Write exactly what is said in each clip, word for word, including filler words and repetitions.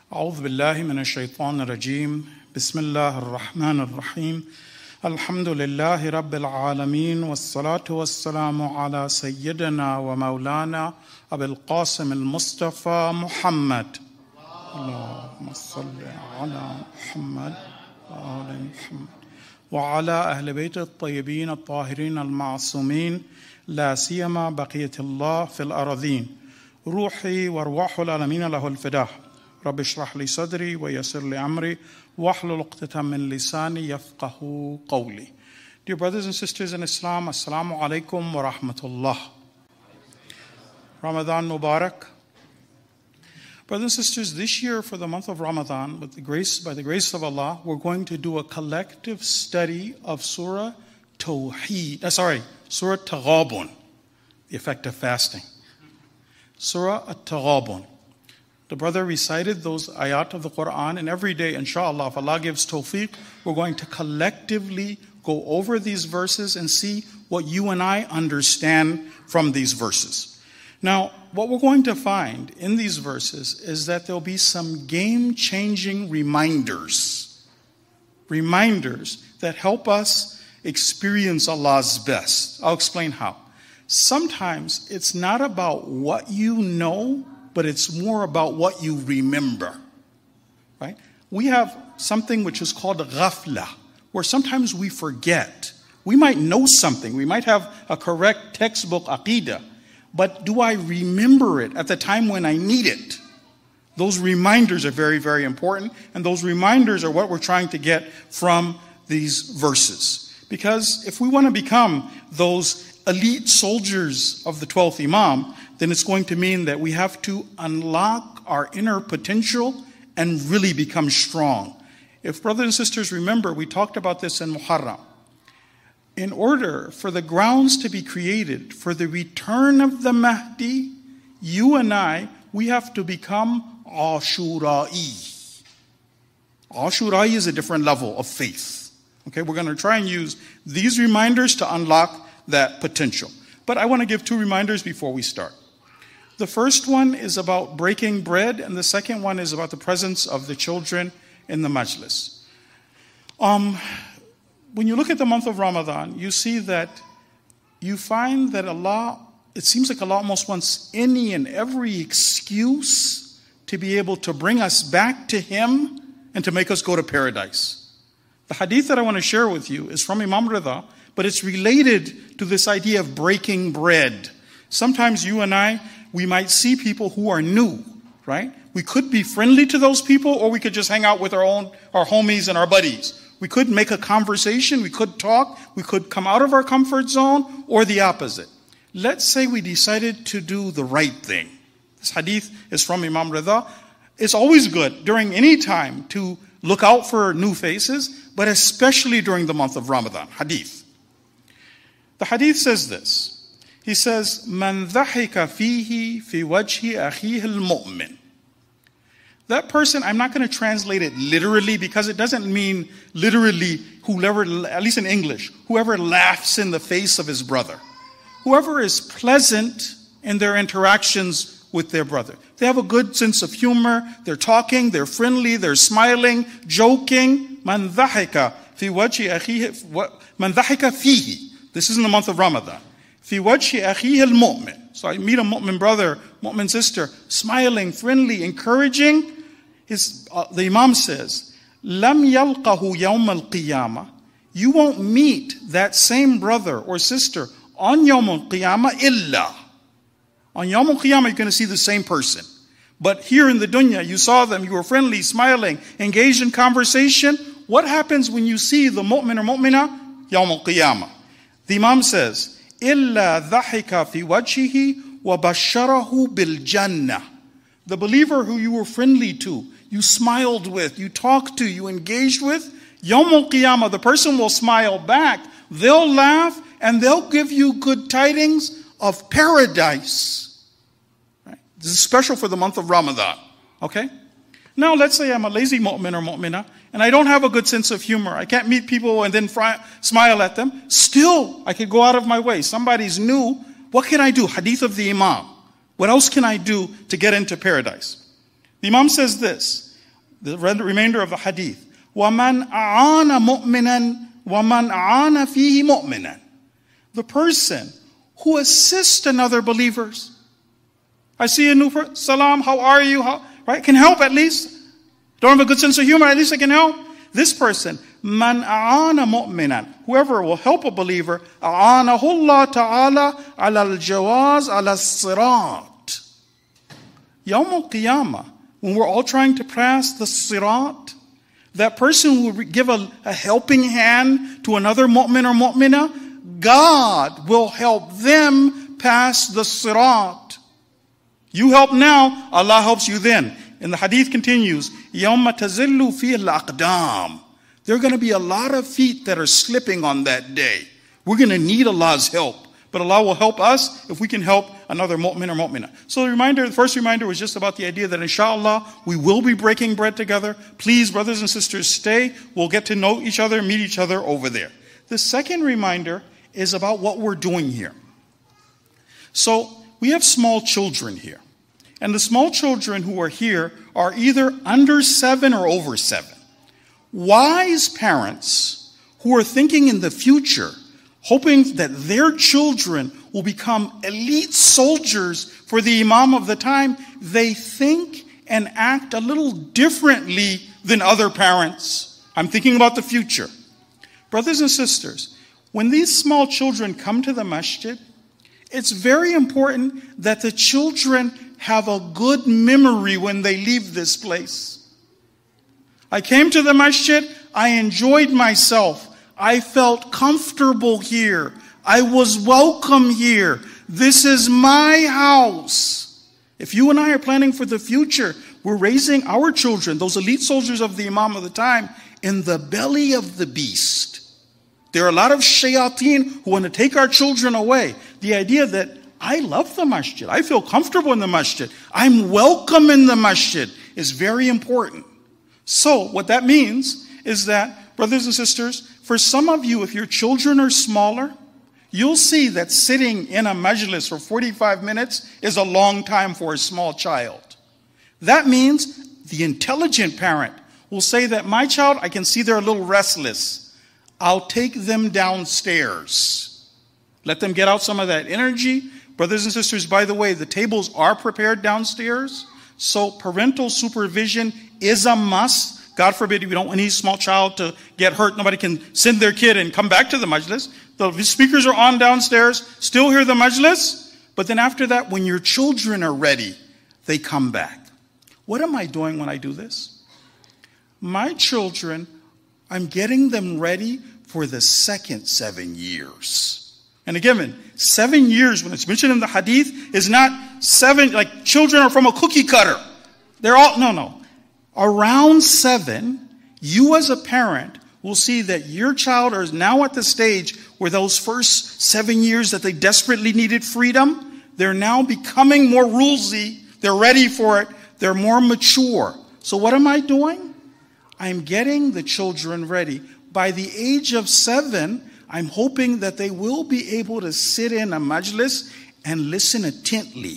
أعوذ بالله من الشيطان الرجيم بسم الله الرحمن الرحيم الحمد لله رب العالمين والصلاة والسلام على سيدنا ومولانا أبي القاسم المصطفى محمد اللهم صل على محمد وآل محمد وعلى أهل بيت الطيبين الطاهرين المعصومين لا سيما بقية الله في الأراضين روحي وارواح العالمين له الفداء رب اشرح لي صدري ويسر لي أمري واحلل عقدة من لساني يفقه قولي. Dear brothers and sisters in Islam, Assalamu alaikum wa rahmatullah. Ramadan Mubarak. Brothers and sisters, this year for the month of Ramadan, with the grace, by the grace of Allah, we're going to do a collective study of Surah Tawheed, uh, sorry, Surah Taghabun, the effect of fasting. Surah At-Taghabun. The brother recited those ayat of the Quran, and every day, inshallah, if Allah gives tawfiq, we're going to collectively go over these verses and see what you and I understand from these verses. Now, what we're going to find in these verses is that there'll be some game-changing reminders, reminders that help us experience Allah's best. I'll explain how. Sometimes it's not about what you know, but it's more about what you remember, right? We have something which is called ghafla, where sometimes we forget. We might know something. We might have a correct textbook aqidah, but do I remember it at the time when I need it? Those reminders are very, very important, and those reminders are what we're trying to get from these verses. Because if we want to become those elite soldiers of the twelfth Imam, then it's going to mean that we have to unlock our inner potential and really become strong. If brothers and sisters remember, we talked about this in Muharram. In order for the grounds to be created for the return of the Mahdi, you and I, we have to become Ashura'i. Ashura'i is a different level of faith. Okay, we're going to try and use these reminders to unlock that potential. But I want to give two reminders before we start. The first one is about breaking bread, and the second one is about the presence of the children in the majlis. Um, when you look at the month of Ramadan, you see that you find that Allah, it seems like Allah almost wants any and every excuse to be able to bring us back to Him and to make us go to paradise. The hadith that I want to share with you is from Imam Rida, but it's related to this idea of breaking bread. Sometimes you and I, we might see people who are new, right? We could be friendly to those people, or we could just hang out with our own, our homies and our buddies. We could make a conversation, we could talk, we could come out of our comfort zone, or the opposite. Let's say we decided to do the right thing. This hadith is from Imam Rida. It's always good during any time to look out for new faces, but especially during the month of Ramadan. Hadith. The hadith says this. He says, "Man dhahika fihi fi wajhi akhihi al-mu'min." That person, I'm not going to translate it literally because it doesn't mean literally whoever, at least in English, whoever laughs in the face of his brother. Whoever is pleasant in their interactions with their brother. They have a good sense of humor, they're talking, they're friendly, they're smiling, joking. Man dhahika fi wajhi akhihi, man dhahika fihi. This is in the month of Ramadan. Fi wajhi akhihi al-mu'min. So I meet a mu'min brother, mu'min sister, smiling, friendly, encouraging. His, uh, the Imam says, Lam yalqahu yawm al-qiyamah. You won't meet that same brother or sister on yawm al-qiyamah illa. On yawm al-qiyamah, you're going to see the same person. But here in the dunya, you saw them, you were friendly, smiling, engaged in conversation. What happens when you see the mu'min or mu'minah? Yawm al-qiyamah. The Imam says, إِلَّا ضَحِكَ فِي وَجْهِهِ وَبَشَّرَهُ بِالْجَنَّةِ. The believer who you were friendly to, you smiled with, you talked to, you engaged with, Yawm al-Qiyamah, the person will smile back, they'll laugh, and they'll give you good tidings of paradise. Right? This is special for the month of Ramadan. Okay? Now let's say I'm a lazy mu'min or mu'minah, and I don't have a good sense of humor. I can't meet people and then fry, smile at them. Still, I could go out of my way. Somebody's new. What can I do? Hadith of the Imam. What else can I do to get into paradise? The Imam says this. The remainder of the hadith. وَمَنْ أَعَانَ مُؤْمِنًا وَمَنْ أَعَانَ فِيهِ مُؤْمِنًا. The person who assists another believers. I see a new person. Salam, how are you? How, right? Can help at least. Don't have a good sense of humor, at least I can help. This person, man a'ana mu'minan, whoever will help a believer, a'anahu Allah ta'ala ala al-jawaz ala al-sirat. Yawm al-qiyamah, when we're all trying to pass the sirat, that person will give a, a helping hand to another mu'min or mu'mina, God will help them pass the sirat. You help now, Allah helps you then. And the hadith continues, يَوْمَ تَزِلُّ فِيهِ الْأَقْدَامِ. There are going to be a lot of feet that are slipping on that day. We're going to need Allah's help. But Allah will help us if we can help another mu'min or mu'minah. So the reminder, the first reminder was just about the idea that inshallah, we will be breaking bread together. Please, brothers and sisters, stay. We'll get to know each other, meet each other over there. The second reminder is about what we're doing here. So we have small children here. And the small children who are here are either under seven or over seven. Wise parents who are thinking in the future, hoping that their children will become elite soldiers for the Imam of the time, they think and act a little differently than other parents. I'm thinking about the future. Brothers and sisters, when these small children come to the masjid, it's very important that the children have a good memory when they leave this place. I came to the masjid, I enjoyed myself. I felt comfortable here. I was welcome here. This is my house. If you and I are planning for the future, we're raising our children, those elite soldiers of the Imam of the time, in the belly of the beast. There are a lot of shayateen who want to take our children away. The idea that I love the masjid. I feel comfortable in the masjid. I'm welcome in the masjid is very important. So what that means is that, brothers and sisters, for some of you, if your children are smaller, you'll see that sitting in a majlis for forty-five minutes is a long time for a small child. That means the intelligent parent will say that my child, I can see they're a little restless. I'll take them downstairs. Let them get out some of that energy. Brothers and sisters, by the way, the tables are prepared downstairs. So parental supervision is a must. God forbid we don't want any small child to get hurt. Nobody can send their kid and come back to the majlis. The speakers are on downstairs, still hear the majlis. But then after that, when your children are ready, they come back. What am I doing when I do this? My children, I'm getting them ready for the second seven years. And again, seven years, when it's mentioned in the hadith, is not seven, like children are from a cookie cutter. They're all, no, no. Around seven, you as a parent will see that your child is now at the stage where those first seven years that they desperately needed freedom, they're now becoming more rulesy. They're ready for it. They're more mature. So what am I doing? I'm getting the children ready. By the age of seven, I'm hoping that they will be able to sit in a majlis and listen attentively.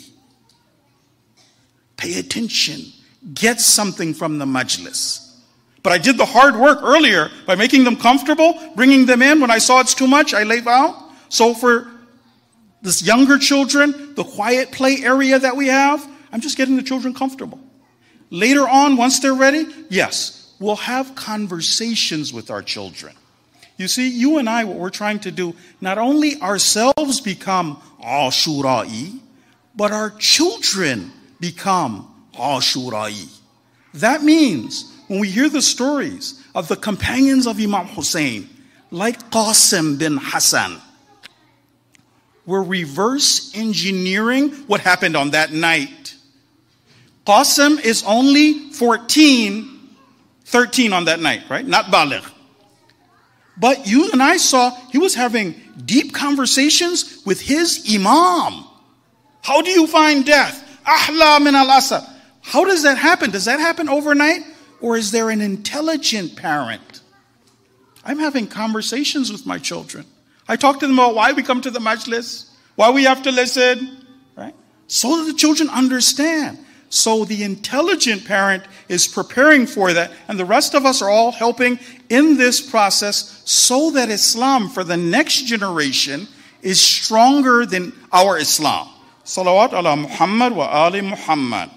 Pay attention. Get something from the majlis. But I did the hard work earlier by making them comfortable, bringing them in. When I saw it's too much, I leave out. So for this younger children, the quiet play area that we have, I'm just getting the children comfortable. Later on, once they're ready, yes, we'll have conversations with our children. You see, you and I, what we're trying to do, not only ourselves become Ashura'i, but our children become Ashura'i. That means when we hear the stories of the companions of Imam Hussein, like Qasim bin Hassan, we're reverse engineering what happened on that night. Qasim is only fourteen, thirteen on that night, right? Not baligh. But you and I saw he was having deep conversations with his Imam. How do you find death? Ahla min al-asad. How does that happen? Does that happen overnight? Or is there an intelligent parent? I'm having conversations with my children. I talk to them about why we come to the majlis, why we have to listen, right? So that the children understand. So the intelligent parent is preparing for that, and the rest of us are all helping in this process so that Islam for the next generation is stronger than our Islam. Salawat ala Muhammad wa ali Muhammad.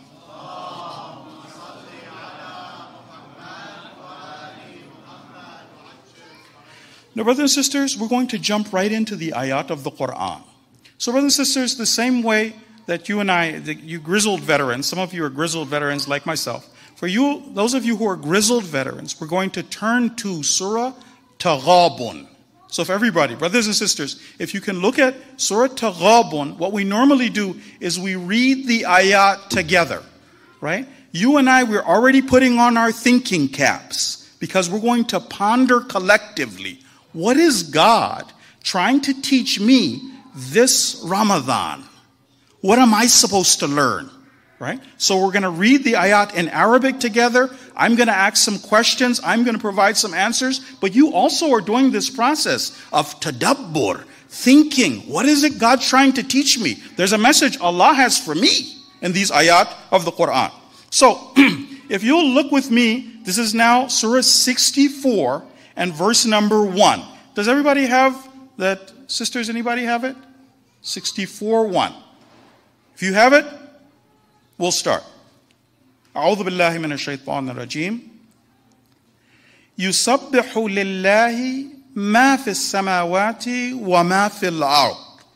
Now, brothers and sisters, we're going to jump right into the ayat of the Quran. So, brothers and sisters, the same way that you and I, the, you grizzled veterans, some of you are grizzled veterans like myself. For you, those of you who are grizzled veterans, we're going to turn to Surah Taghabun. So for everybody, brothers and sisters, if you can look at Surah Taghabun, what we normally do is we read the ayat together, right? You and I, we're already putting on our thinking caps because we're going to ponder collectively, what is God trying to teach me this Ramadan? What am I supposed to learn? Right? So we're going to read the ayat in Arabic together. I'm going to ask some questions. I'm going to provide some answers. But you also are doing this process of tadabbur, thinking. What is it God's trying to teach me? There's a message Allah has for me in these ayat of the Quran. So if you'll look with me, this is now Surah sixty-four and verse number one. Does everybody have that? Sisters, anybody have it? sixty-four one. If you have it, we'll start. أعوذ بالله من الشيطان الرجيم. يسبح لله ما في السماوات وما في الأرض.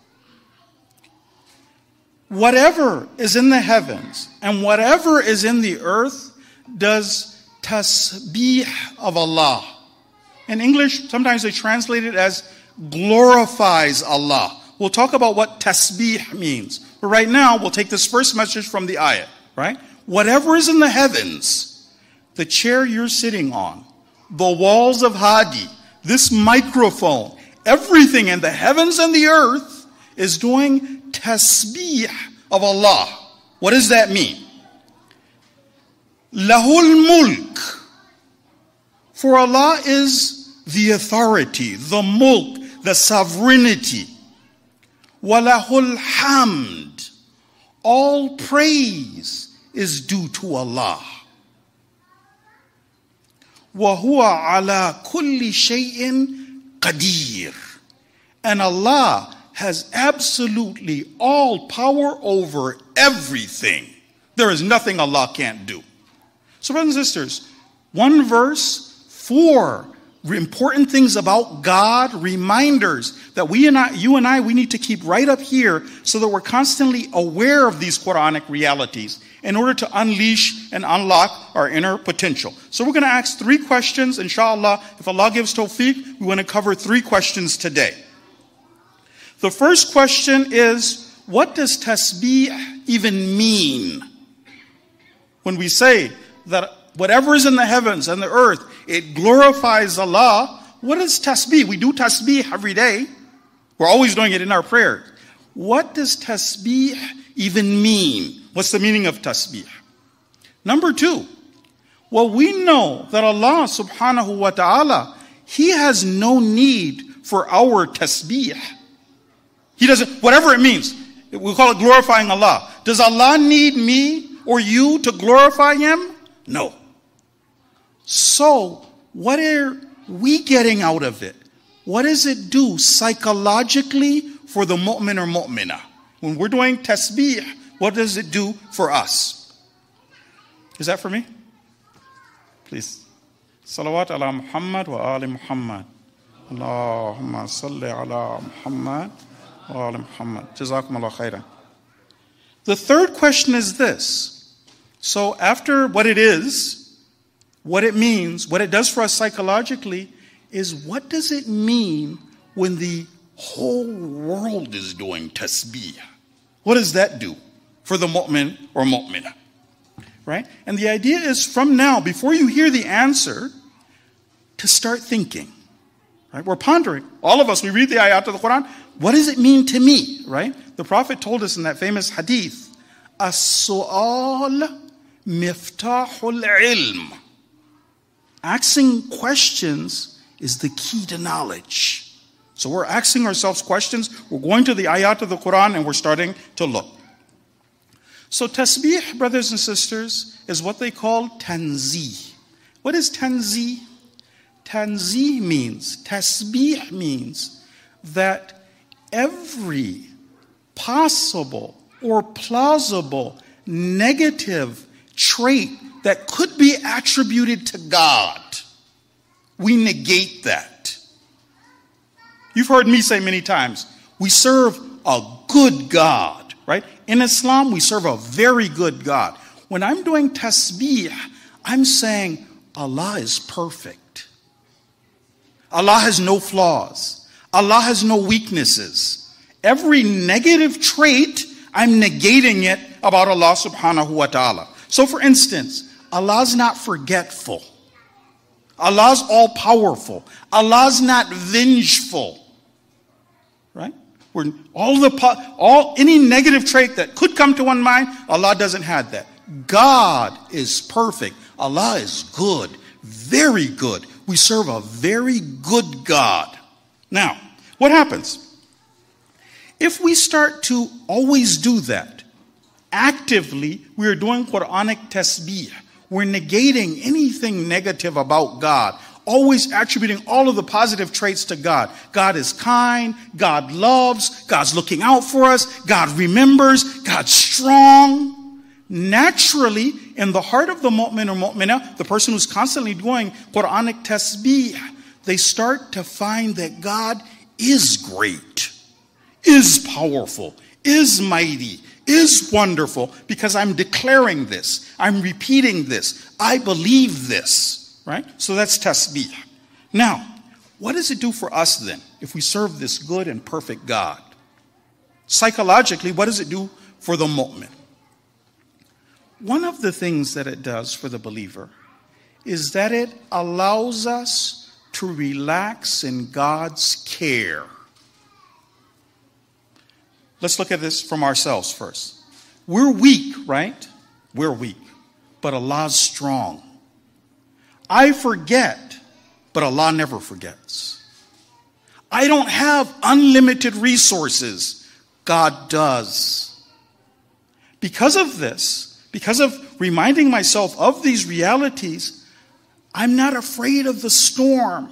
Whatever is in the heavens and whatever is in the earth does tasbih of Allah. In English, sometimes they translate it as glorifies Allah. We'll talk about what tasbih means. But right now, we'll take this first message from the ayat, right? Whatever is in the heavens, the chair you're sitting on, the walls of Hadi, this microphone, everything in the heavens and the earth is doing tasbih of Allah. What does that mean? Lahul mulk. For Allah is the authority, the mulk, the sovereignty. Walahul hamd. All praise is due to Allah. Wa huwa ala kulli shay'in qadir. And Allah has absolutely all power over everything. There is nothing Allah can't do. So brothers and sisters, one verse, four important things about God, reminders that we and I, you and I, we need to keep right up here so that we're constantly aware of these Quranic realities in order to unleash and unlock our inner potential. So we're going to ask three questions, inshallah. If Allah gives tawfiq, we want to cover three questions today. The first question is, what does tasbih even mean? When we say that whatever is in the heavens and the earth, it glorifies Allah. What is tasbih? We do tasbih every day. We're always doing it in our prayers. What does tasbih even mean? What's the meaning of tasbih? Number two, well, we know that Allah subhanahu wa ta'ala, He has no need for our tasbih. He doesn't, whatever it means, we call it glorifying Allah. Does Allah need me or you to glorify Him? No. So, what are we getting out of it? What does it do psychologically for the mu'min or mu'minah? When we're doing tasbih, what does it do for us? Is that for me? Please. Salawat ala Muhammad wa ali Muhammad. Allahumma salli ala Muhammad wa ali Muhammad. Jazakum Allah khairan. The third question is this. So after what it is, what it means, what it does for us psychologically, is what does it mean when the whole world is doing tasbih? What does that do for the mu'min or mu'minah? Right? And the idea is from now, before you hear the answer, to start thinking. Right? We're pondering. All of us, we read the ayat of the Quran. What does it mean to me? Right? The Prophet told us in that famous hadith, as-su'al miftahul ilm. Asking questions is the key to knowledge. So we're asking ourselves questions. We're going to the ayat of the Quran and we're starting to look. So tasbih, brothers and sisters, is what they call tanzih. What is tanzih? Tanzih means, tasbih means that every possible or plausible negative trait that could be attributed to God, we negate that. You've heard me say many times, we serve a good God, right? In Islam, we serve a very good God. When I'm doing tasbih, I'm saying Allah is perfect. Allah has no flaws. Allah has no weaknesses. Every negative trait, I'm negating it about Allah subhanahu wa ta'ala. So for instance, Allah's not forgetful. Allah's all-powerful. Allah's not vengeful. Right? We're, all the all any negative trait that could come to one mind, Allah doesn't have that. God is perfect. Allah is good, very good. We serve a very good God. Now, what happens? If we start to always do that, actively, we are doing Quranic tasbih. We're negating anything negative about God, always attributing all of the positive traits to God. God is kind, God loves, God's looking out for us, God remembers, God's strong. Naturally, in the heart of the mu'min or mu'minah, the person who's constantly doing Quranic tasbih, they start to find that God is great, is powerful, is mighty, is wonderful, because I'm declaring this, I'm repeating this, I believe this, right? So that's tasbih. Now, what does it do for us then, if we serve this good and perfect God? Psychologically, what does it do for the mu'min? One of the things that it does for the believer is that it allows us to relax in God's care. Let's look at this from ourselves first. We're weak, right? We're weak, but Allah's strong. I forget, but Allah never forgets. I don't have unlimited resources. God does. Because of this, because of reminding myself of these realities, I'm not afraid of the storm.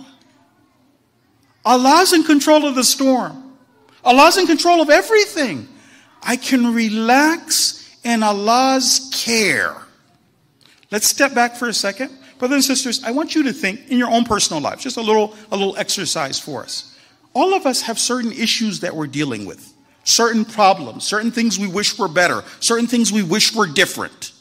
Allah's in control of the storm. Allah's in control of everything. I can relax in Allah's care. Let's step back for a second. Brothers and sisters, I want you to think in your own personal lives, just a little, a little exercise for us. All of us have certain issues that we're dealing with. Certain problems, certain things we wish were better, certain things we wish were different.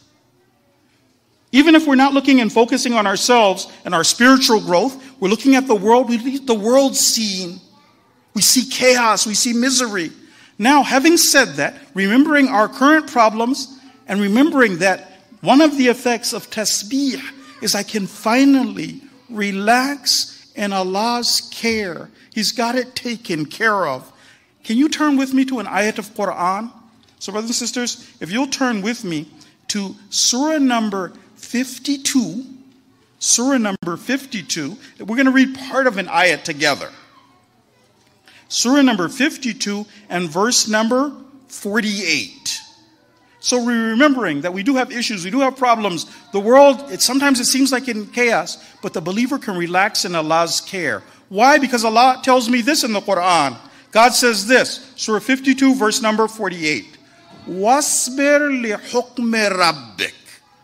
Even if we're not looking and focusing on ourselves and our spiritual growth, we're looking at the world, we see the world scene. We see chaos, we see misery. Now, having said that, remembering our current problems and remembering that one of the effects of tasbih is I can finally relax in Allah's care. He's got it taken care of. Can you turn with me to an ayat of Quran? So brothers and sisters, if you'll turn with me to surah number fifty-two, surah number fifty-two, we're going to read part of an ayat together. Surah number fifty-two and verse number forty-eight. So we're remembering that we do have issues, we do have problems. The world, it sometimes it seems like in chaos, but the believer can relax in Allah's care. Why? Because Allah tells me this in the Quran. God says this, Surah fifty-two, verse number forty-eight. وَاصْبِرْ لِحُكْمِ رَبِّكَ.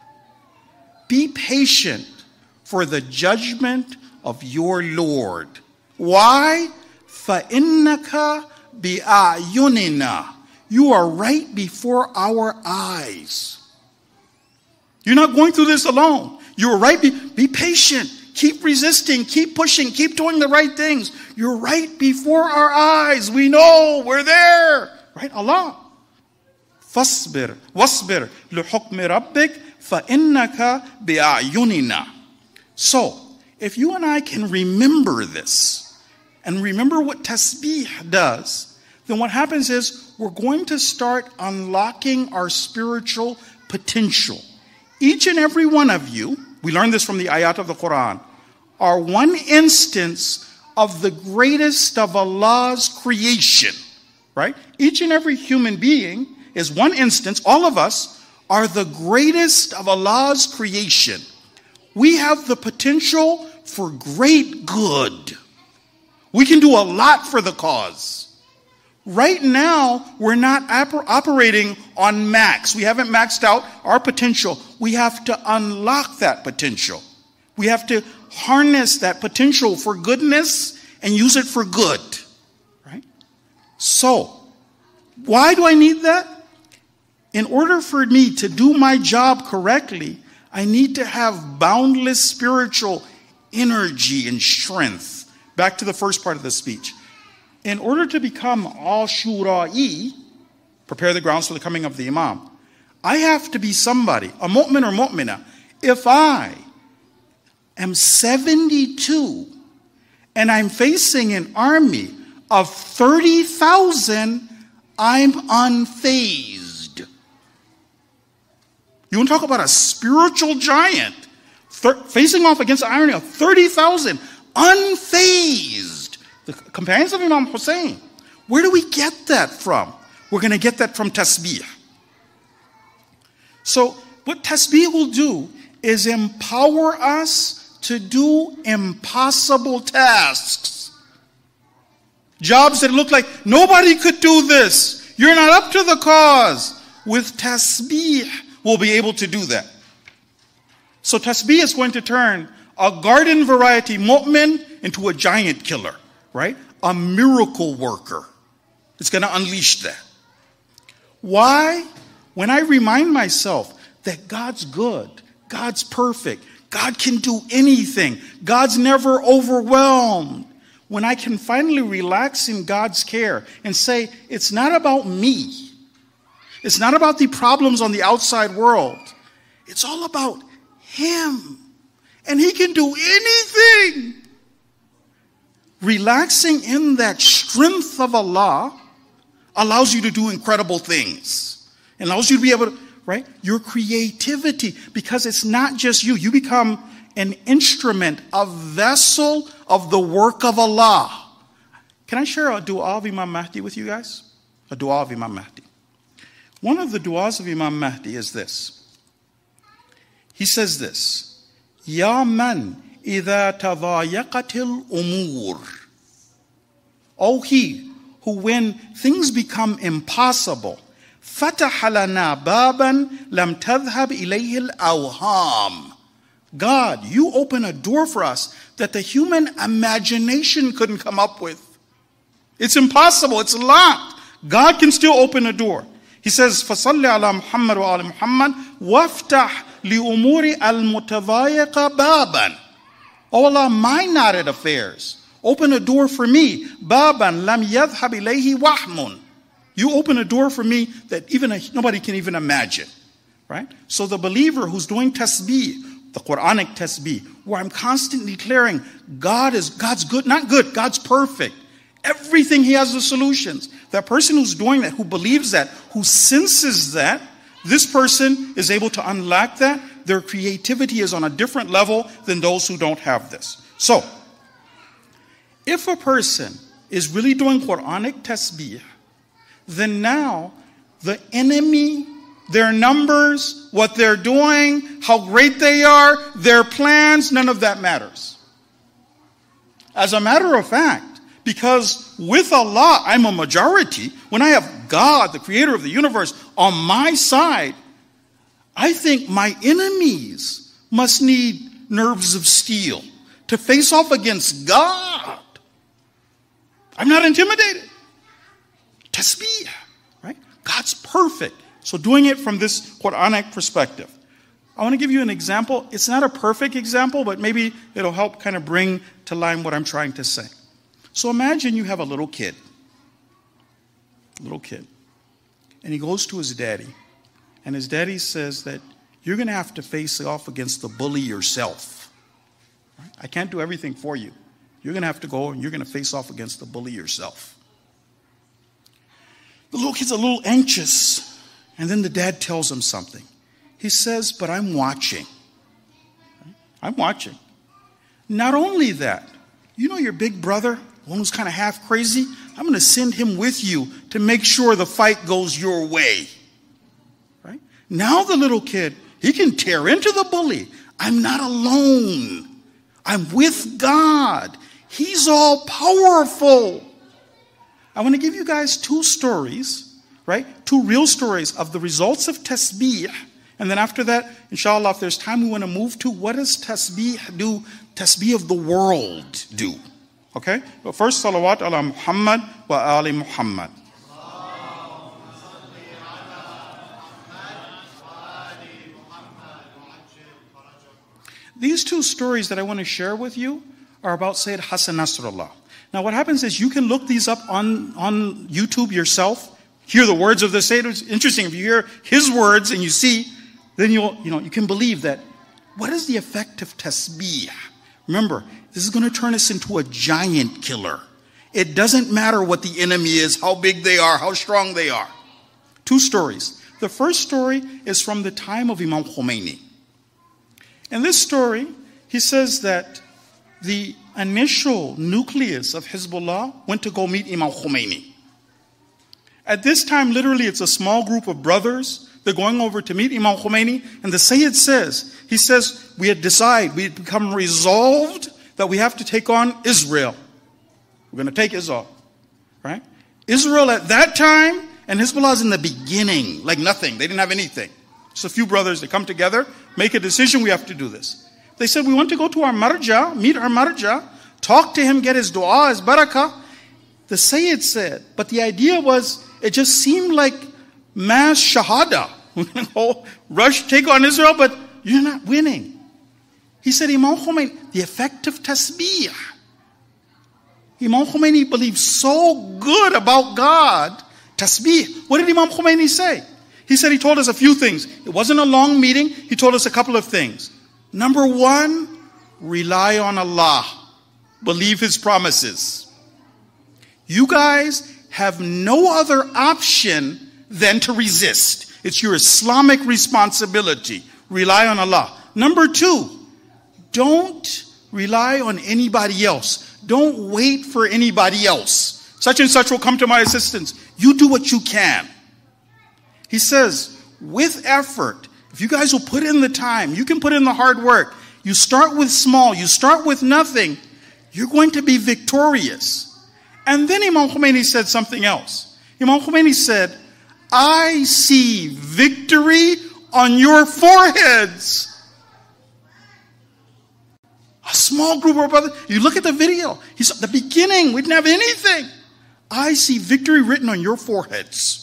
Be patient for the judgment of your Lord. Why? فَإِنَّكَ بِأَعْيُنِنَا. You are right before our eyes. You're not going through this alone. You're right. Be, be patient. Keep resisting. Keep pushing. Keep doing the right things. You're right before our eyes. We know we're there. Right? Allah. فَاصْبِرْ وَاصْبِرْ لِحُكْمِ رَبِّكَ فَإِنَّكَ بِأَعْيُنِنَا. So, if you and I can remember this, and remember what tasbih does, then what happens is we're going to start unlocking our spiritual potential. Each and every one of you, we learned this from the ayat of the Quran, are one instance of the greatest of Allah's creation, right? Each and every human being is one instance, all of us are the greatest of Allah's creation. We have the potential for great good. We can do a lot for the cause. Right now, we're not oper- operating on max. We haven't maxed out our potential. We have to unlock that potential. We have to harness that potential for goodness and use it for good. Right? So, why do I need that? In order for me to do my job correctly, I need to have boundless spiritual energy and strength. Back to the first part of the speech. In order to become Ashura'i, prepare the grounds for the coming of the Imam, I have to be somebody, a mu'min or mu'mina. If I am seventy-two and I'm facing an army of thirty thousand, I'm unfazed. You want to talk about a spiritual giant Thir- facing off against the army of thirty thousand, unfazed. The companions of Imam Hussein. Where do we get that from? We're going to get that from tasbih. So what tasbih will do is empower us to do impossible tasks. Jobs that look like nobody could do this. You're not up to the cause. With tasbih, we'll be able to do that. So tasbih is going to turn a garden variety mu'min into a giant killer. Right? A miracle worker. It's going to unleash that. Why? When I remind myself that God's good, God's perfect, God can do anything, God's never overwhelmed. When I can finally relax in God's care and say, it's not about me. It's not about the problems on the outside world. It's all about Him. And He can do anything. Relaxing in that strength of Allah allows you to do incredible things. It allows you to be able to, right? Your creativity, because it's not just you. You become an instrument, a vessel of the work of Allah. Can I share a dua of Imam Mahdi with you guys? A dua of Imam Mahdi. One of the duas of Imam Mahdi is this. He says this, Ya man إِذَا تَضَايَقَتِ الْأُمُورِ. O he who, when things become impossible, فَتَحَ لَنَا بَابًا لَمْ تَذْهَبْ إِلَيْهِ الْأَوْهَامِ. God, you open a door for us that the human imagination couldn't come up with. It's impossible. It's locked. God can still open a door. He says, فَصَلِّ عَلَى مُحَمَّدٍ وَعَلَى مُحَمَّدٍ وَافْتَحْ لِأُمُورِ الْمُتَضَايَقَ بَابًا. Oh Allah, my knotted affairs, open a door for me. Baban lam yadhhab ilayhi wahmun. You open a door for me that even a, nobody can even imagine. Right? So the believer who's doing tasbih, the Quranic tasbih, where I'm constantly declaring God is God's good, not good, God's perfect. Everything He has the solutions. That person who's doing that, who believes that, who senses that, this person is able to unlock that. Their creativity is on a different level than those who don't have this. So, if a person is really doing Quranic tasbih, then now the enemy, their numbers, what they're doing, how great they are, their plans, none of that matters. As a matter of fact, because with Allah, I'm a majority, when I have God, the creator of the universe, on my side, I think my enemies must need nerves of steel to face off against God. I'm not intimidated. Tasbih, right? God's perfect. So doing it from this Quranic perspective. I want to give you an example. It's not a perfect example, but maybe it'll help kind of bring to line what I'm trying to say. So imagine you have a little kid. Little kid. And he goes to his daddy. And his daddy says that you're going to have to face off against the bully yourself. Right? I can't do everything for you. You're going to have to go and you're going to face off against the bully yourself. The little kid's a little anxious. And then the dad tells him something. He says, but I'm watching. Right? I'm watching. Not only that, you know your big brother, one who's kind of half crazy? I'm going to send him with you to make sure the fight goes your way. Right? Now the little kid, he can tear into the bully. I'm not alone. I'm with God. He's all powerful. I want to give you guys two stories, right? Two real stories of the results of tasbih. And then after that, inshallah, if there's time, we want to move to what does tasbih do, tasbih of the world do? Okay? But first, salawat ala Muhammad wa ali Muhammad. These two stories that I want to share with you are about Sayyid Hassan Nasrallah. Now what happens is you can look these up on, on YouTube yourself, hear the words of the Sayyid. It's interesting, if you hear his words and you see, then you'll, you know, you can believe that. What is the effect of tasbih? Remember, this is going to turn us into a giant killer. It doesn't matter what the enemy is, how big they are, how strong they are. Two stories. The first story is from the time of Imam Khomeini. In this story, he says that the initial nucleus of Hezbollah went to go meet Imam Khomeini. At this time, literally, it's a small group of brothers. They're going over to meet Imam Khomeini. And the Sayyid says, he says, we had decided, we had become resolved that we have to take on Israel. We're going to take Israel, right? Israel at that time, and Hezbollah is in the beginning, like nothing. They didn't have anything. Just a few brothers, they come together, make a decision, we have to do this. They said, we want to go to our marja, meet our marja, talk to him, get his dua, his barakah. The Sayyid said, but the idea was, it just seemed like mass shahada. We're going to go rush, take on Israel, but you're not winning. He said, Imam Khomeini, the effect of tasbih. Imam Khomeini believed so good about God. Tasbih. What did Imam Khomeini say? He said he told us a few things. It wasn't a long meeting. He told us a couple of things. Number one, rely on Allah. Believe His promises. You guys have no other option than to resist. It's your Islamic responsibility. Rely on Allah. Number two, don't rely on anybody else. Don't wait for anybody else. Such and such will come to my assistance. You do what you can. He says, with effort, if you guys will put in the time, you can put in the hard work. You start with small, you start with nothing, you're going to be victorious. And then Imam Khomeini said something else. Imam Khomeini said, I see victory on your foreheads. A small group of brothers. You look at the video. He's at the beginning. We didn't have anything. I see victory written on your foreheads.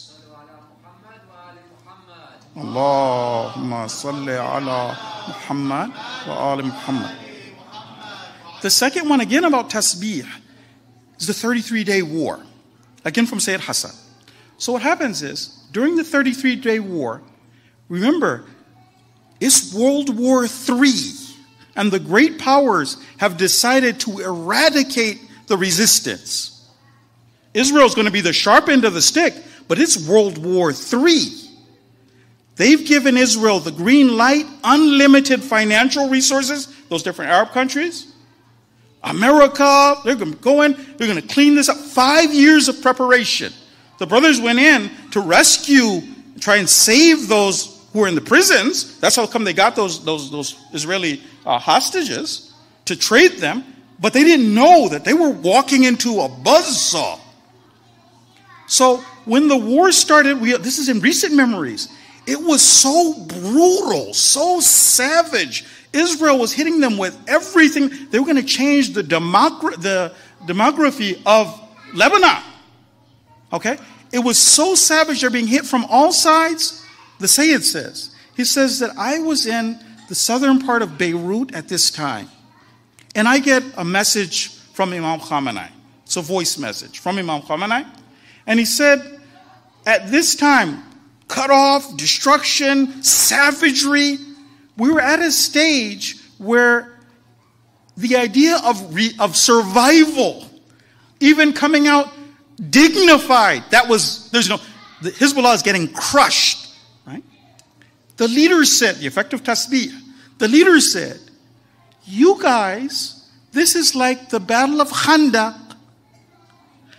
Allahumma salli ala Muhammad wa ali Muhammad. The second one, again about tasbih, is the thirty-three day war. Again from Sayyid Hassan. So what happens is, during the thirty-three day war, remember, it's World War Three, and the great powers have decided to eradicate the resistance. Israel is going to be the sharp end of the stick, but it's World War Three. They've given Israel the green light, unlimited financial resources, those different Arab countries. America, they're going to go in, they're going to clean this up. Five years of preparation. The brothers went in to rescue, try and save those who were in the prisons. That's how come they got those, those, those Israeli uh, hostages, to trade them. But they didn't know that they were walking into a buzzsaw. So when the war started, we, this is in recent memories, it was so brutal, so savage. Israel was hitting them with everything. They were going to change the, demogra- the demography of Lebanon. Okay? It was so savage, they're being hit from all sides. The Sayyid says, he says that I was in the southern part of Beirut at this time. And I get a message from Imam Khamenei. It's a voice message from Imam Khamenei. And he said, at this time, cut off, destruction, savagery. We were at a stage where the idea of, re, of survival, even coming out dignified, that was, there's no, the Hezbollah is getting crushed, right? The leader said, the effect of tasbih, the leader said, you guys, this is like the Battle of Khandaq.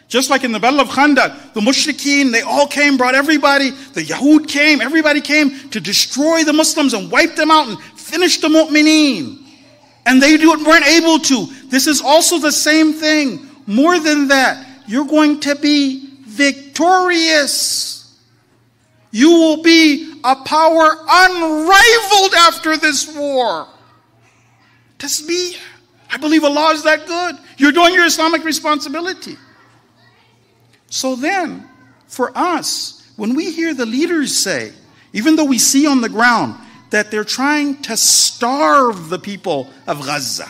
Just like in the Battle of Khandaq, the Mushrikeen, they all came, brought everybody. The Yahud came, everybody came to destroy the Muslims and wipe them out and finish the Mu'mineen. And they weren't able to. This is also the same thing. More than that, you're going to be victorious. You will be a power unrivaled after this war. Tasbih. I believe Allah is that good. You're doing your Islamic responsibility. So then, for us, when we hear the leaders say, even though we see on the ground that they're trying to starve the people of Gaza,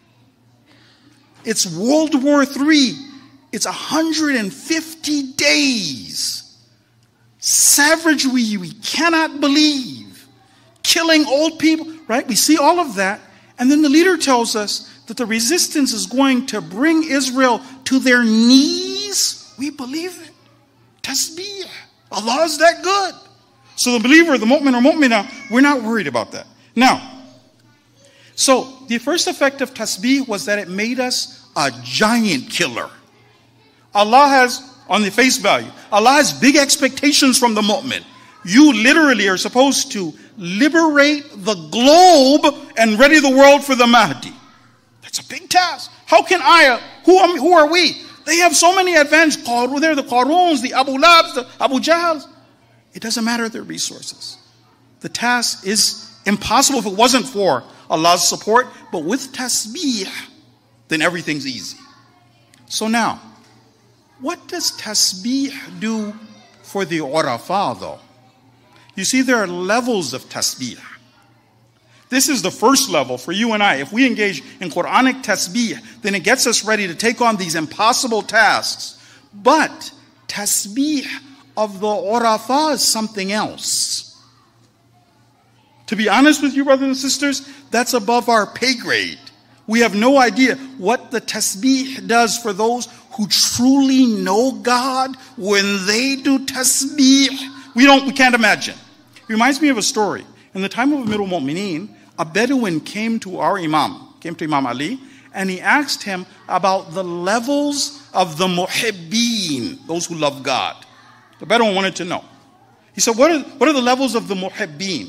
it's World War Three. It's one hundred fifty days. Savagery we cannot believe. Killing old people, right? We see all of that. And then the leader tells us that the resistance is going to bring Israel to their knees. We believe it. Tasbih. Allah is that good. So the believer, the mu'min or mu'minah, we're not worried about that. Now, so the first effect of tasbih was that it made us a giant killer. Allah has, on the face value, Allah has big expectations from the mu'min. You literally are supposed to liberate the globe and ready the world for the Mahdi. That's a big task. How can I, who am, who are we? They have so many advantages. They're the Qaruns, the Abu Labs, the Abu Jahls. It doesn't matter their resources. The task is impossible if it wasn't for Allah's support. But with tasbih, then everything's easy. So now, what does tasbih do for the urafah though? You see, there are levels of tasbih. This is the first level for you and I. If we engage in Quranic tasbih, then it gets us ready to take on these impossible tasks. But tasbih of the urafah is something else. To be honest with you, brothers and sisters, that's above our pay grade. We have no idea what the tasbih does for those who truly know God when they do tasbih. We don't, we can't imagine. It reminds me of a story. In the time of Amirul Mu'mineen, a Bedouin came to our Imam, came to Imam Ali, and he asked him about the levels of the muhibbeen, those who love God. The Bedouin wanted to know. He said, what are, what are the levels of the muhibbeen?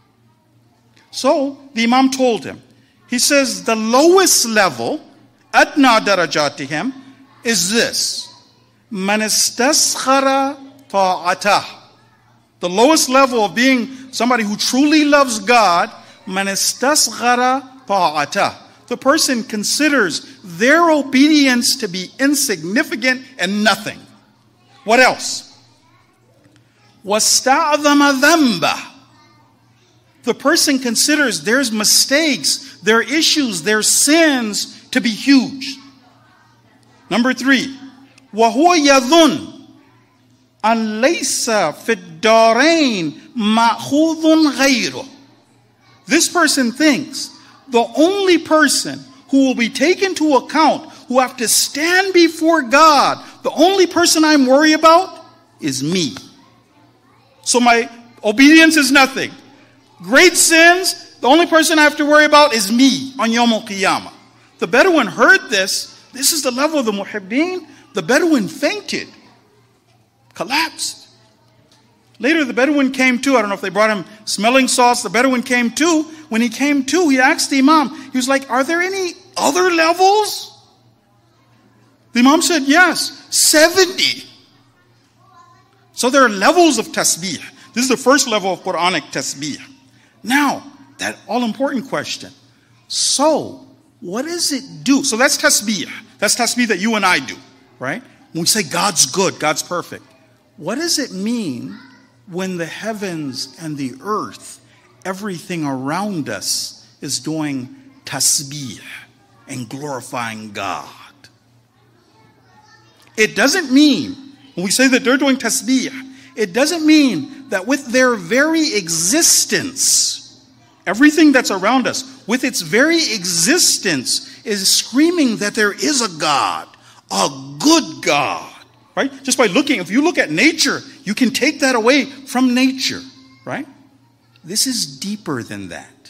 So the Imam told him. He says, the lowest level, adna darajatihim, is this. Man istaskhara ta'atah. The lowest level of being somebody who truly loves God, man istasghara ta'atah. The person considers their obedience to be insignificant and nothing. What else? Wasta'adhama dhanba. The person considers their mistakes, their issues, their sins to be huge. Number three, وَهُوَ يَظُنُّ أَنْ لَيْسَ فِي الدَّارَيْنِ مَأْخُوذٌ غَيْرُهُ. This person thinks the only person who will be taken to account, who have to stand before God, the only person I'm worried about is me. So my obedience is nothing. Great sins, the only person I have to worry about is me on Yawm al-Qiyamah. The Bedouin heard this. This is the level of the muhibbeen. The Bedouin fainted, collapsed. Later the Bedouin came to. I don't know if they brought him smelling salts. The Bedouin came to. When he came to, he asked the Imam, he was like, are there any other levels? The Imam said, yes, seventy. So there are levels of tasbih. This is the first level of Quranic tasbih. Now, that all-important question. So, what does it do? So that's tasbih. That's tasbih that you and I do, right? When we say God's good, God's perfect. What does it mean when the heavens and the earth, everything around us is doing tasbih and glorifying God? It doesn't mean, when we say that they're doing tasbih, it doesn't mean that with their very existence, everything that's around us, with its very existence, is screaming that there is a God, a good God, right? Just by looking, if you look at nature, you can take that away from nature, right? This is deeper than that.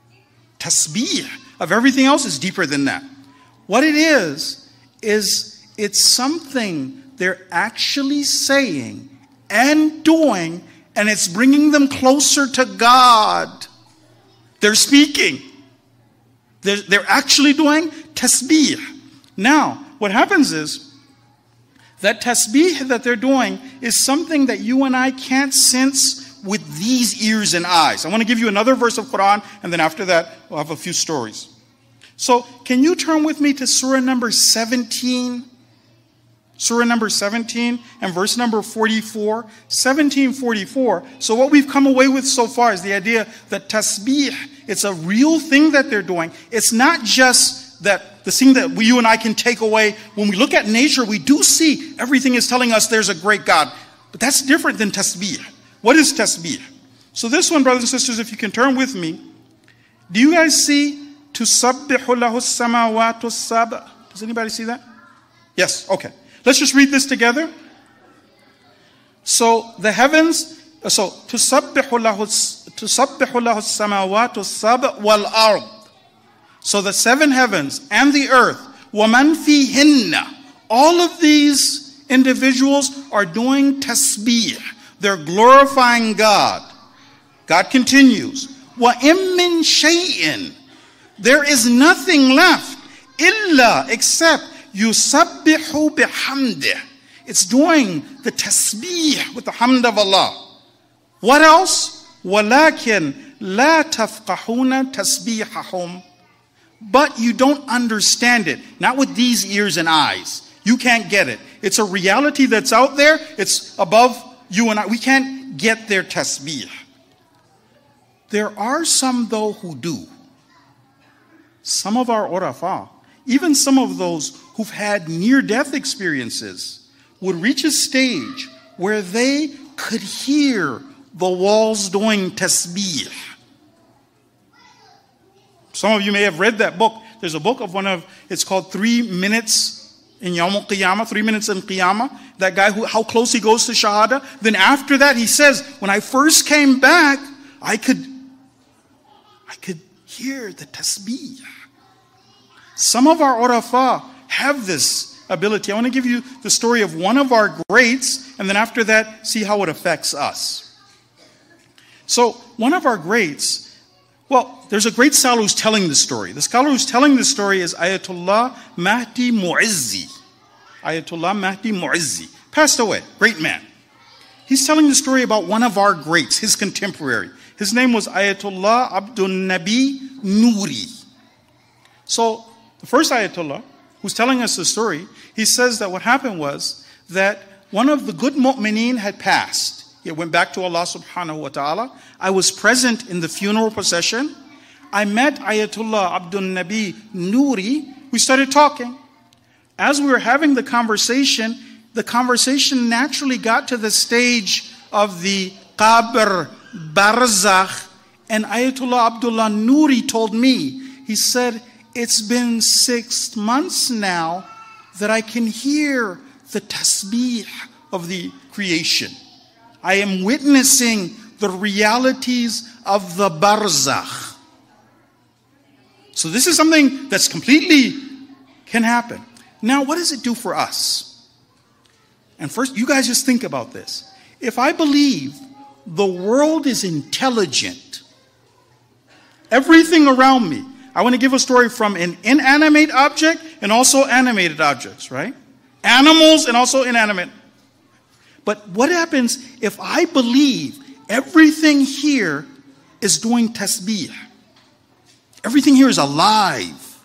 Tasbih of everything else is deeper than that. What it is, is It's something they're actually saying and doing, and it's bringing them closer to God. They're speaking. They're, they're actually doing tasbih. Now, what happens is that tasbih that they're doing is something that you and I can't sense with these ears and eyes. I want to give you another verse of Quran, and then after that, we'll have a few stories. So, can you turn with me to Surah number seventeen? Surah number seventeen and verse number forty-four. seventeen forty-four. So what we've come away with so far is the idea that tasbih, it's a real thing that they're doing. It's not just that the thing that we, you and I can take away. When we look at nature, we do see everything is telling us there's a great God. But that's different than tasbih. What is tasbih? So this one, brothers and sisters, if you can turn with me. Do you guys see Tusabbihu lahu as-samawatu as-sab'a? Does anybody see that? Yes, okay. Let's just read this together. So the heavens, so Tusabbihu lahu Tusabbihu lahu as-samawatu as-sab'a wal ard. So the seven heavens and the earth, وَمَنْ فِيهِنَّ, all of these individuals are doing tasbih. They're glorifying God. God continues, وَإِن مِّن شَيْءٍ, there is nothing left, إِلَّا, except, يُسَبِّحُ بِحَمْدِهِ, it's doing the tasbih with the hamd of Allah. What else? وَلَكِنْ لَا تَفْقَهُونَ تَسْبِيحَهُمْ, but you don't understand it. Not with these ears and eyes. You can't get it. It's a reality that's out there. It's above you and I. We can't get their tasbih. There are some, though, who do. Some of our urafa, even some of those who've had near-death experiences, would reach a stage where they could hear the walls doing tasbih. Some of you may have read that book. There's a book of one of, it's called Three Minutes in Yawm al-Qiyamah, Three Minutes in Qiyamah. That guy, who, how close he goes to Shahada. Then after that, he says, when I first came back, I could, I could hear the tasbih. Some of our urafa have this ability. I want to give you the story of one of our greats, and then after that, see how it affects us. So, one of our greats, well, there's a great scholar who's telling the story. The scholar who's telling the story is Ayatollah Mahdi Mu'izzi. Ayatollah Mahdi Mu'izzi. Passed away. Great man. He's telling the story about one of our greats, his contemporary. His name was Ayatollah Abdul Nabi Nuri. So, the first Ayatollah, who's telling us the story, he says that what happened was that one of the good mu'mineen had passed. It went back to Allah subhanahu wa ta'ala. I was present in the funeral procession. I met Ayatollah Abdul Nabi Nuri. We started talking. As we were having the conversation, the conversation naturally got to the stage of the Qabr Barzakh. And Ayatollah Abdullah Nuri told me, he said, it's been six months now that I can hear the tasbih of the creation. I am witnessing the realities of the barzakh. So this is something that's completely can happen. Now, what does it do for us? And first, you guys just think about this. If I believe the world is intelligent, everything around me, I want to give a story from an inanimate object and also animated objects, right? Animals and also inanimate. But what happens if I believe everything here is doing tasbih? Everything here is alive.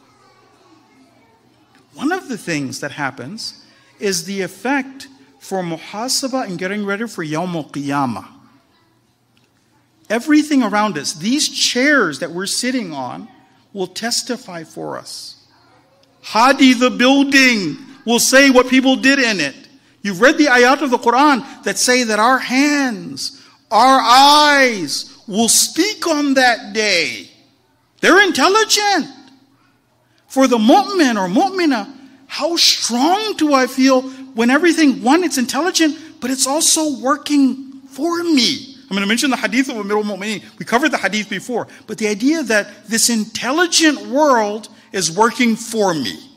One of the things that happens is the effect for muhasabah and getting ready for Yawm al-Qiyamah. Everything around us, these chairs that we're sitting on, will testify for us. Hadi, the building, will say what people did in it. You've read the ayat of the Quran that say that our hands, our eyes will speak on that day. They're intelligent. For the mu'min or mu'mina, how strong do I feel when everything, one, it's intelligent, but it's also working for me. I'm going to mention the hadith of Amir al-Mu'mineen. We covered the hadith before. But the idea that this intelligent world is working for me.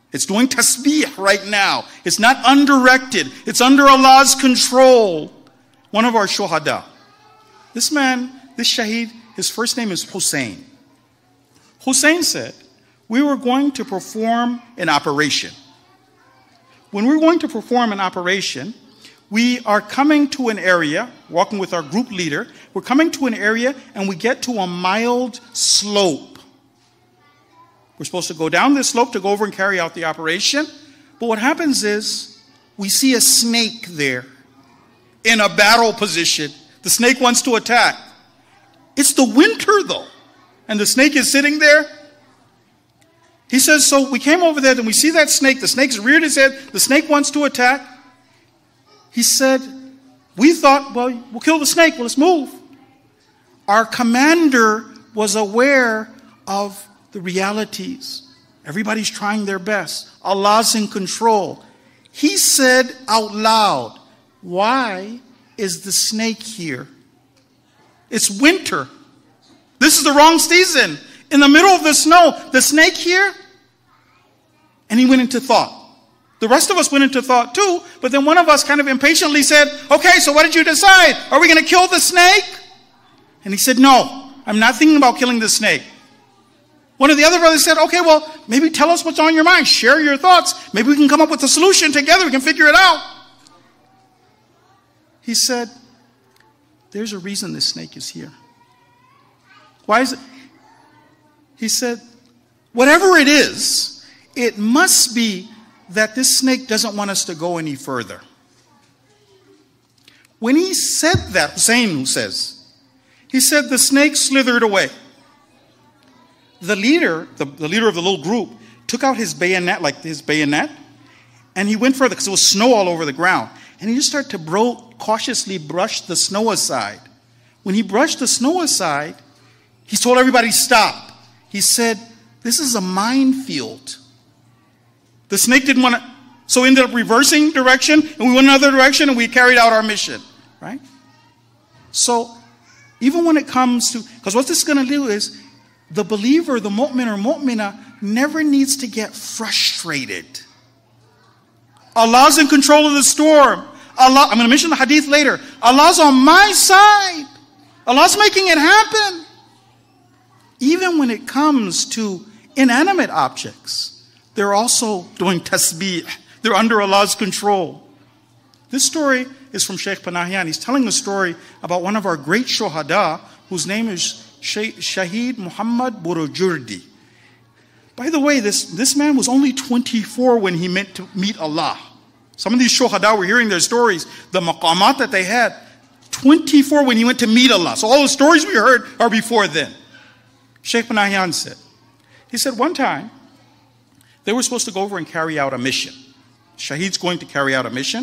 It's doing tasbih right now. It's not undirected. It's under Allah's control. One of our shuhada. This man, this shaheed, his first name is Hussein. Hussein said, we were going to perform an operation. When we're going to perform an operation, we are coming to an area, walking with our group leader. We're coming to an area and we get to a mild slope. We're supposed to go down this slope to go over and carry out the operation. But what happens is we see a snake there in a battle position. The snake wants to attack. It's the winter though. And the snake is sitting there. He says, so we came over there, then we see that snake. The snake's reared his head. The snake wants to attack. He said, we thought, well, we'll kill the snake. Well, let's move. Our commander was aware of the realities. Everybody's trying their best. Allah's in control. He said out loud, why is the snake here? It's winter. This is the wrong season. In the middle of the snow, the snake here? And he went into thought. The rest of us went into thought too, but then one of us kind of impatiently said, okay, so what did you decide? Are we going to kill the snake? And he said, no, I'm not thinking about killing the snake. One of the other brothers said, okay, well, maybe tell us what's on your mind. Share your thoughts. Maybe we can come up with a solution together. We can figure it out. He said, there's a reason this snake is here. Why is it? He said, whatever it is, it must be that this snake doesn't want us to go any further. When he said that, Hussein says, he said the snake slithered away. The leader, the, the leader of the little group, took out his bayonet, like his bayonet, and he went further because there was snow all over the ground. And he just started to bro- cautiously brush the snow aside. When he brushed the snow aside, he told everybody, stop. He said, this is a minefield. The snake didn't want to, so we ended up reversing direction, and we went another direction, and we carried out our mission, right? So, even when it comes to, because what this is going to do is, the believer, the mu'min or mu'mina, never needs to get frustrated. Allah's in control of the storm. Allah, I'm going to mention the hadith later. Allah's on my side. Allah's making it happen. Even when it comes to inanimate objects, they're also doing tasbih. They're under Allah's control. This story is from Sheikh Panahian. He's telling a story about one of our great shuhada, whose name is Shaheed Muhammad Burujurdi. By the way, this, this man was only twenty-four when he met to meet Allah. Some of these shuhada, we're hearing their stories, the maqamat that they had. twenty-four when he went to meet Allah. So all the stories we heard are before then. Sheikh Panahian said, he said one time, they were supposed to go over and carry out a mission. Shaheed's going to carry out a mission.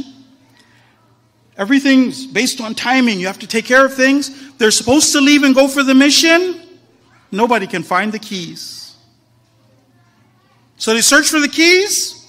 Everything's based on timing. You have to take care of things. They're supposed to leave and go for the mission. Nobody can find the keys. So they search for the keys.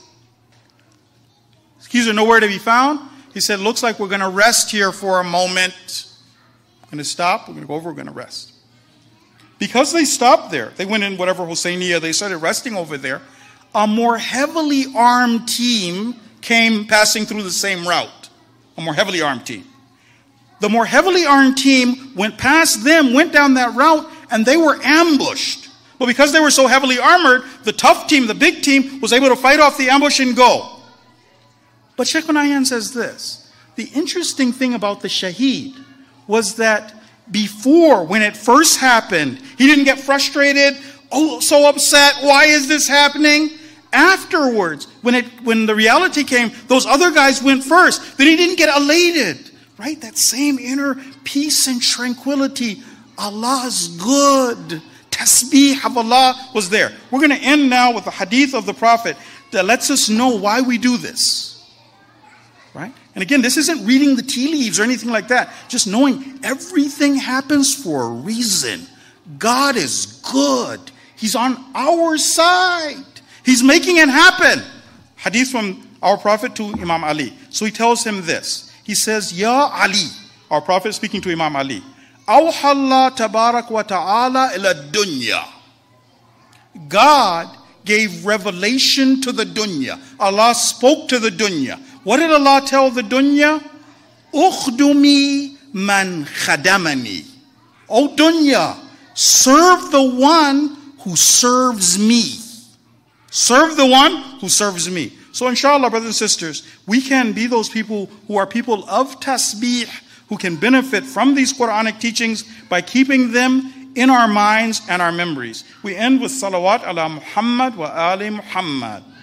The keys are nowhere to be found. He said, looks like we're going to rest here for a moment. We're going to stop. We're going to go over. We're going to rest. Because they stopped there, they went in whatever Husseiniya, they started resting over there. A more heavily armed team came passing through the same route. A more heavily armed team. The more heavily armed team went past them, went down that route, and they were ambushed. But because they were so heavily armored, the tough team, the big team, was able to fight off the ambush and go. But Sheikh Panahian says this. The interesting thing about the shaheed was that before, when it first happened, he didn't get frustrated, oh, so upset, why is this happening? Afterwards, when it when the reality came, those other guys went first. Then he didn't get elated, right? That same inner peace and tranquility. Allah's good. Tasbih of Allah was there. We're going to end now with a hadith of the Prophet that lets us know why we do this, right? And again, this isn't reading the tea leaves or anything like that. Just knowing everything happens for a reason. God is good. He's on our side. He's making it happen. Hadith from our Prophet to Imam Ali. So he tells him this. He says, Ya Ali, our Prophet speaking to Imam Ali, Awha Allah tabarak wa ta'ala ila dunya. God gave revelation to the dunya. Allah spoke to the dunya. What did Allah tell the dunya? Ukhdumi man khadamani. O dunya, serve the one who serves me. Serve the one who serves me. So inshallah, brothers and sisters, we can be those people who are people of tasbih, who can benefit from these Quranic teachings by keeping them in our minds and our memories. We end with salawat ala Muhammad wa ali Muhammad.